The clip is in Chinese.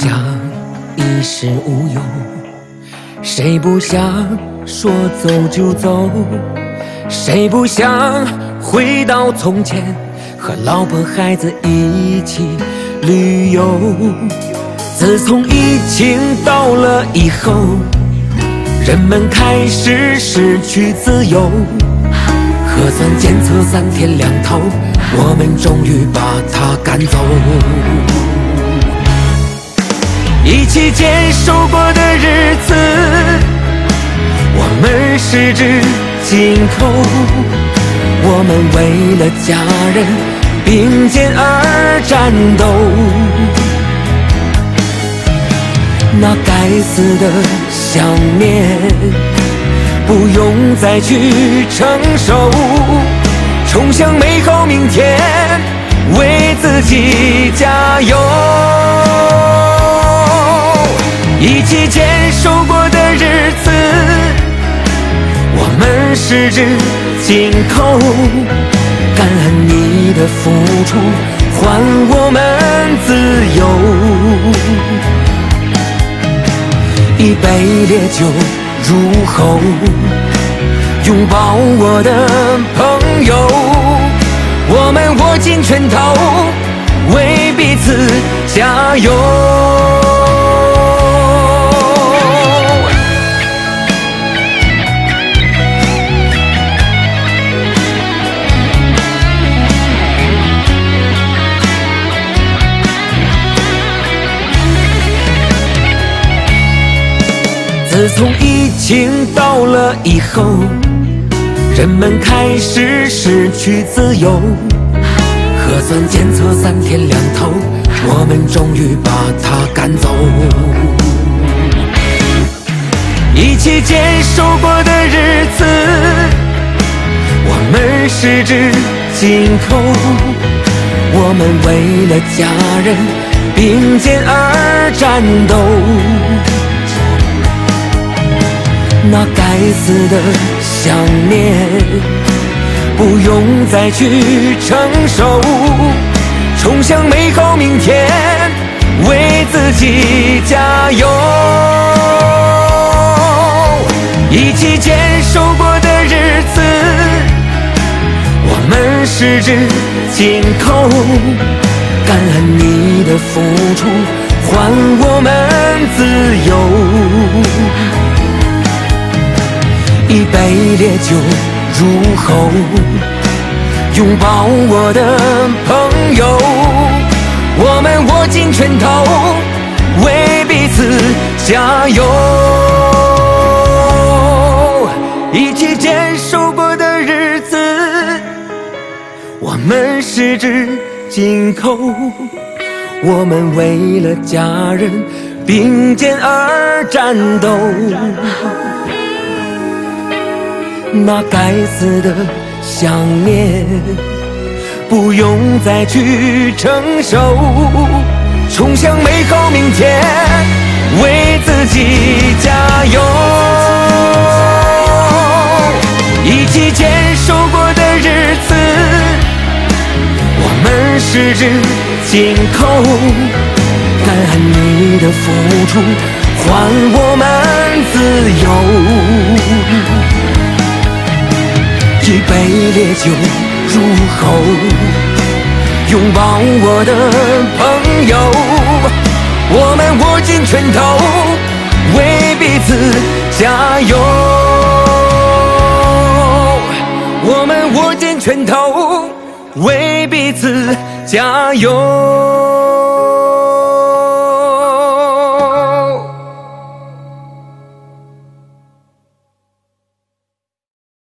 想一事无忧，谁不想说走就走，谁不想回到从前，和老婆孩子一起旅游。自从疫情到了以后，人们开始失去自由，核酸检测3天2头，我们终于把它赶走。一起坚守过的日子，我们十指紧扣，我们为了家人并肩而战斗。那该死的想念不用再去承受，冲向美好明天，为自己加油。一起坚守过的日子，我们十指紧扣，感恩你的付出，换我们自由。一杯烈酒入喉，拥抱我的朋友，我们握紧拳头，为彼此加油。自从疫情到了以后，人们开始失去自由，核酸检测3天2头，我们终于把它赶走。一起坚守过的日子，我们十指紧扣，我们为了家人并肩而战斗。那该死的想念不用再去承受，冲向美好明天，为自己加油。一起坚守过的日子，我们十指紧扣，感恩你的付出，换我们自由。一杯烈酒入喉，拥抱我的朋友，我们握紧拳头，为彼此加油。一起坚守过的日子，我们十指紧扣，我们为了家人并肩而战斗。那该死的想念不用再去承受，冲向美好明天，为自己加油。一起坚守过的日子，我们十指紧扣，感恩你的付出，换我们自由。一杯烈酒入喉，拥抱我的朋友，我们握紧拳头，为彼此加油。我们握紧拳头，为彼此加油。